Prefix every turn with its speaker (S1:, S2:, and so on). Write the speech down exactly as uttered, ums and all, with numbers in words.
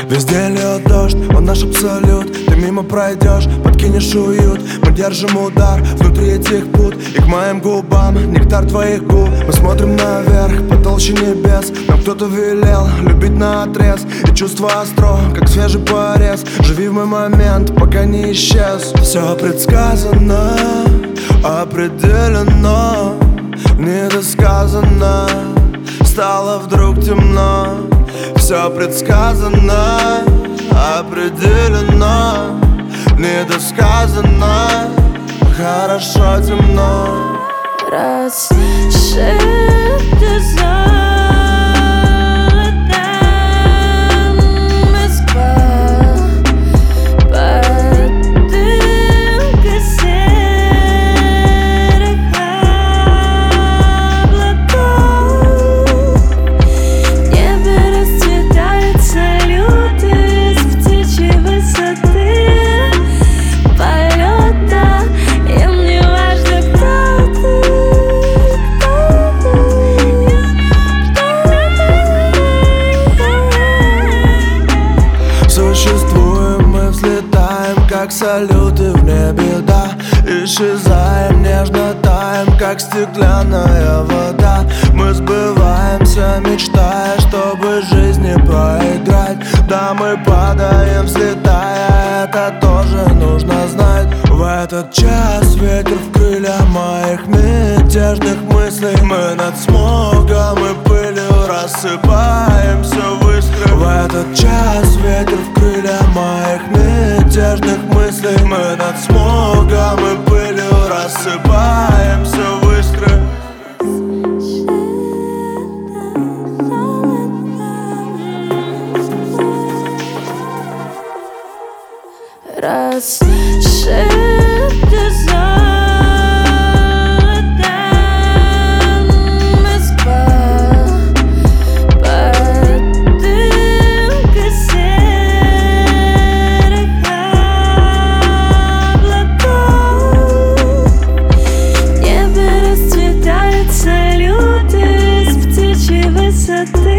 S1: Везде льет дождь, он наш абсолют. Ты мимо пройдешь, подкинешь уют. Мы держим удар внутри этих пут. И к моим губам нектар твоих губ. Мы смотрим наверх, потолще небес. Нам кто-то велел любить наотрез. И чувство остро, как свежий порез. Живи в мой момент, пока не исчез. Все предсказано, определено, недосказанно. Стало вдруг темно. Все предсказано, определено, недосказанно. Хорошо темно.
S2: Рассвет золотом, Москва, под дымкой серых облаков. Небо расцветает салюты с птичьей высоты полета. Им не важно, кто ты,
S1: Существуем, мы взлетаем, как салюты в небе, да. Исчезаем, нежно таем, как стеклянная вода. Мы сбываемся, мечтая, чтобы жизни проиграть. Да, мы падаем, взлетая, это тоже нужно знать. В этот час ветер в крылья моих мятежных мыслей. Мы над смогом и пылью рассыпаемся в искры. В этот час ветер в крылья моих мятежных мыслей. Мы над смогом и пылью рассыпаемся в искры.
S2: рассвет золотом, Москва, под дымкой серых облаков. Небо расцветает салюты с птичьей высоты.